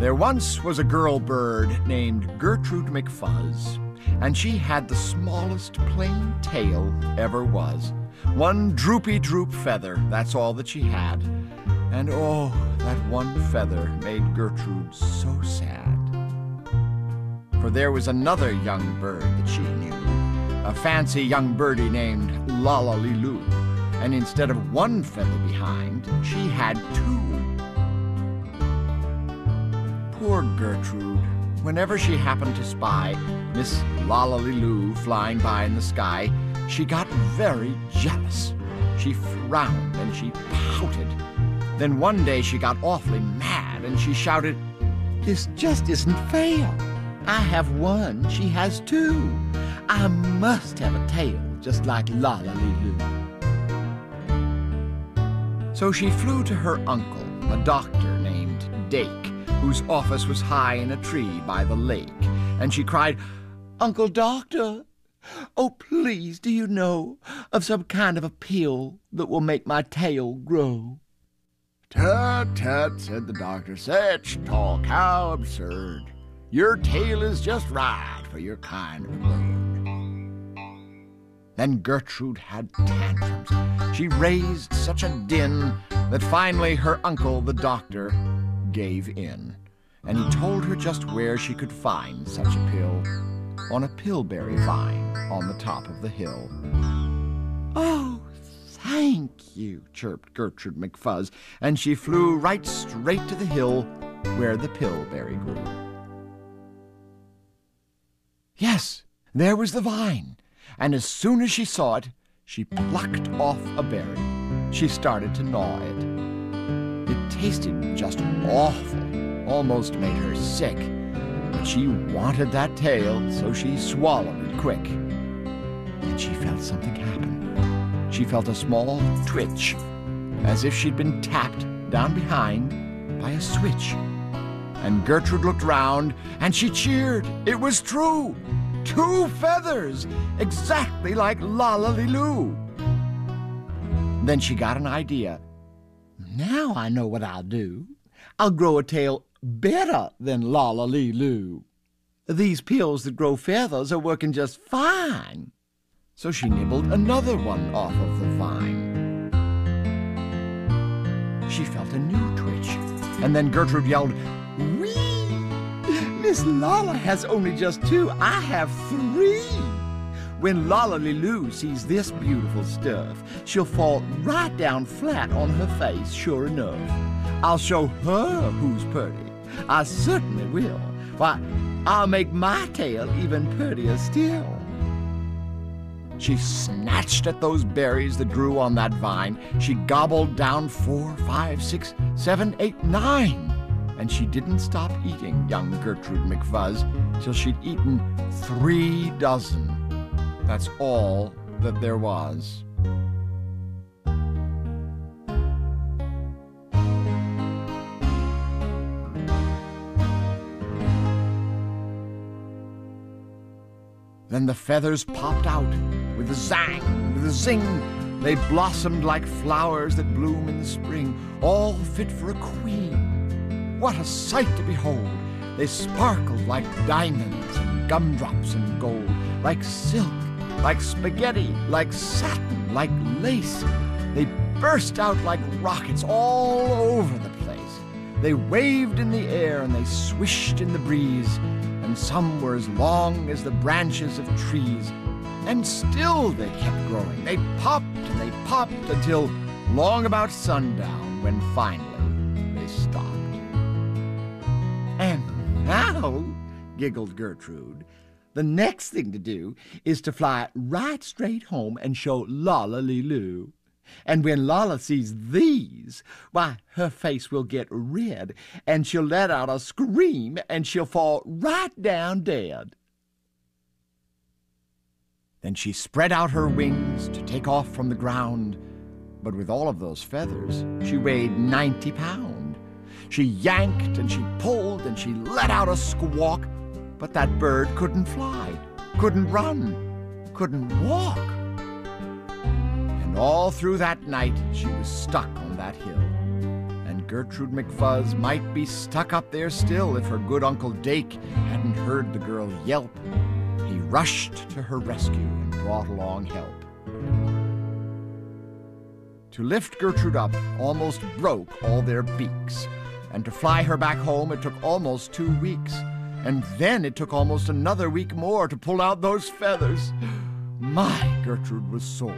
There once was a girl bird named Gertrude McFuzz, and she had the smallest plain tail ever was. One droopy droop feather, that's all that she had. And oh, that one feather made Gertrude so sad. For there was another young bird that she knew, a fancy young birdie named Lollaliloo, and instead of one feather behind, she had two. Poor Gertrude, whenever she happened to spy Miss Lollaliloo flying by in the sky, she got very jealous. She frowned and she pouted. Then one day she got awfully mad and she shouted, "This just isn't fair. I have one, she has two. I must have a tail just like Lollaliloo." So she flew to her uncle, a doctor named Dake, whose office was high in a tree by the lake, and she cried, "Uncle Doctor, oh please, do you know of some kind of a pill that will make my tail grow?" "Tut, tut," said the doctor, "such talk, how absurd. Your tail is just right for your kind of a bird." Then Gertrude had tantrums. She raised such a din that finally her uncle, the doctor, gave in, and he told her just where she could find such a pill, on a pillberry vine on the top of the hill. "Oh, thank you," chirped Gertrude McFuzz, and she flew right straight to the hill where the pillberry grew. Yes, there was the vine, and as soon as she saw it, she plucked off a berry. She started to gnaw it. It tasted just awful, almost made her sick, but she wanted that tail, so she swallowed it quick. Then she felt something happen. She felt a small twitch, as if she'd been tapped down behind by a switch. And Gertrude looked round, and she cheered. It was true! 2 feathers, exactly like Lollaliloo. Then she got an idea. Now I know what I'll do. I'll grow a tail better than Lollaliloo. These pills that grow feathers are working just fine. So she nibbled another one off of the vine. She felt a new twitch, and then Gertrude yelled, "Whee! Miss Lolla has only just 2. I have 3. When Lollaliloo sees this beautiful stuff, she'll fall right down flat on her face, sure enough. I'll show her who's pretty. I certainly will. Why, I'll make my tail even prettier still." She snatched at those berries that grew on that vine. She gobbled down 4, 5, 6, 7, 8, 9. And she didn't stop eating young Gertrude McFuzz till she'd eaten 3 dozen. That's all that there was. Then the feathers popped out with a zang, with a zing. They blossomed like flowers that bloom in the spring, all fit for a queen. What a sight to behold! They sparkled like diamonds and gumdrops and gold, like silk, like spaghetti, like satin, like lace. They burst out like rockets all over the place. They waved in the air and they swished in the breeze, and some were as long as the branches of trees. And still they kept growing. They popped and they popped until long about sundown, when finally they stopped. "And now," giggled Gertrude, "the next thing to do is to fly right straight home and show Lollaliloo. And when Lolla sees these, why, her face will get red, and she'll let out a scream, and she'll fall right down dead." Then she spread out her wings to take off from the ground, but with all of those feathers, she weighed 90 pounds. She yanked and she pulled and she let out a squawk, but that bird couldn't fly, couldn't run, couldn't walk. And all through that night she was stuck on that hill, and Gertrude McFuzz might be stuck up there still if her good Uncle Dake hadn't heard the girl yelp. He rushed to her rescue and brought along help. To lift Gertrude up almost broke all their beaks, and to fly her back home it took almost 2 weeks, and then it took almost another week more to pull out those feathers. My, Gertrude was sore.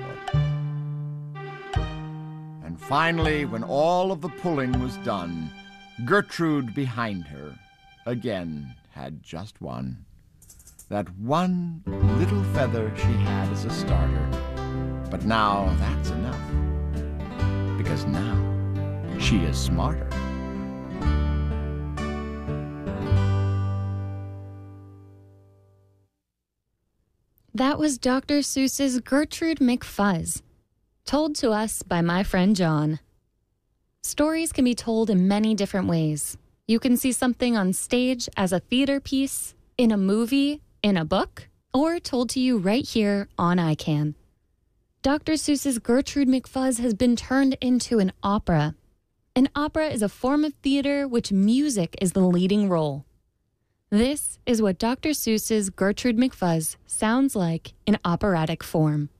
And finally, when all of the pulling was done, Gertrude behind her again had just one. That one little feather she had as a starter. But now that's enough, because now she is smarter. That was Dr. Seuss's Gertrude McFuzz, told to us by my friend John. Stories can be told in many different ways. You can see something on stage as a theater piece, in a movie, in a book, or told to you right here on iCan. Dr. Seuss's Gertrude McFuzz has been turned into an opera. An opera is a form of theater which music is the leading role. This is what Dr. Seuss's Gertrude McFuzz sounds like in operatic form.